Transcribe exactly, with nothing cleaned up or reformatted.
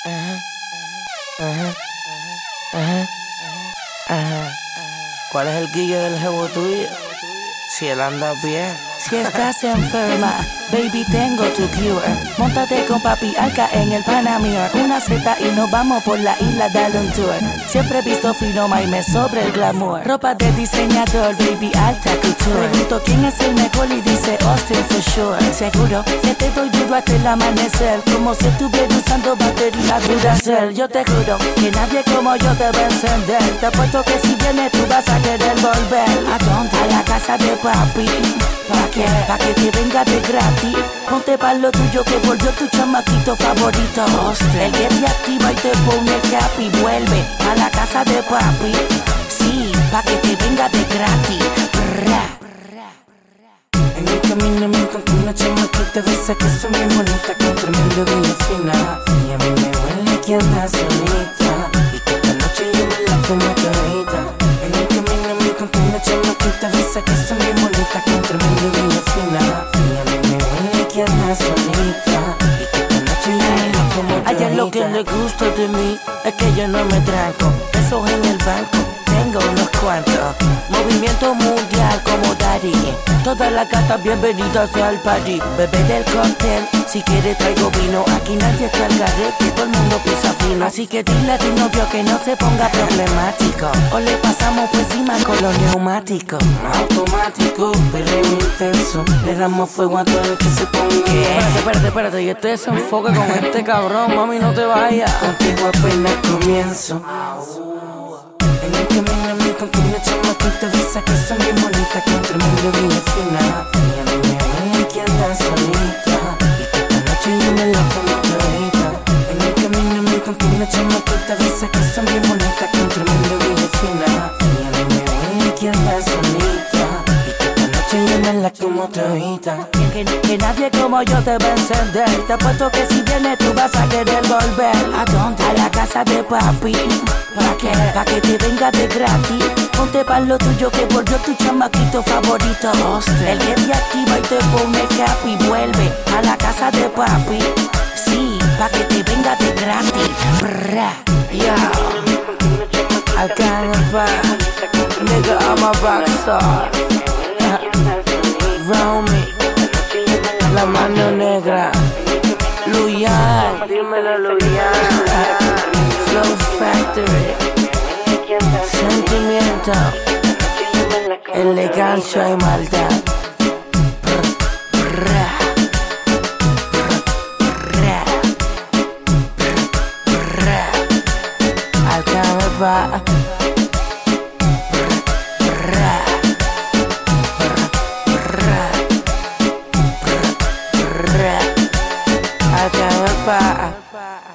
Ajá, ajá, ajá, ajá. ¿Cuál es el guille del jevo tuyo? Si él anda bien. Si estás enferma, baby, tengo tu cure. Móntate con papi Alca en el Panamir. Una seta y nos vamos por la isla, dale un tour. Siempre he visto fino, me sobre el glamour. Ropa de diseñador, baby, alta couture. Pregunto quién es el mejor y dice Austin for sure. Seguro que te doy duro hasta el amanecer, como si estuviera usando batería Duracell. Yo te juro que nadie como yo te va a encender. Te apuesto que si vienes tú vas a querer volver. ¿A dónde? A la casa de papi. ¿Pa' qué? Pa' que te venga de gratis. Ponte pa' lo tuyo que volvió tu chamaquito favorito. Austin. El que te activa y te pone happy. Vuelve a la casa de papi. Sí, pa' que te venga de gratis. Bra. En el camino me encontré una chamaquita de esa que son bien bonita, con tremendo día final. Y a mí me huele que anda solita y que esta noche yo me la como todita. En el camino me encontré una chamaquita de esa que son bien bonita, con tremendo día final. Y a mí me huele que anda solita y que esta noche yo me la como todita. A ella lo que le gusta de mí es que yo no me tranco. Pesos en el banco, tengo unos cuantos. Movimiento mundial como Daddy. Todas las gatas bienvenidas al party. Bebé del cóctel, si quiere traigo vino. Aquí nadie está al garete, todo el mundo pisa fino. Así que dile a tu novio que no se ponga problemático, o le pasamos por encima con los neumáticos. Automático, perreo intenso, le damos fuego a todo el que se ponga. Espérate, espérate, espérate, y este desenfoque con este cabrón, mami, no te vayas. Contigo apenas comienzo. En el camino me encontré una chamaquita de esa que son bien bonitas, con tremendo día final. Y a mí me huele que anda solita y que esta noche yo me la como todita. En el camino me encontré una chamaquita de esa que son bien bonitas, con tremendo día final. Y a mí me huele que anda solita y que esta noche yo me la como todita. Que, que nadie como yo te va a encender. Te apuesto que si vienes tú vas a querer volver. ¿A dónde? A la casa de papi. ¿Pa' qué? Pa' que te venga de gratis. Ponte pa' lo tuyo que volvió tu chamaquito favorito. Austin. El que te activa y te pone happy. Vuelve a la casa de papi. Sí, pa' que te venga de gratis. Bra. Yeah, I can't find. Nigga, I'm a rockstar. Round me, la mano negra, Luyan, dímelo Luyan, Flow Factory, sentimiento, elegancia y maldad. Bra, bra, bra, bra, Alcántara. I can't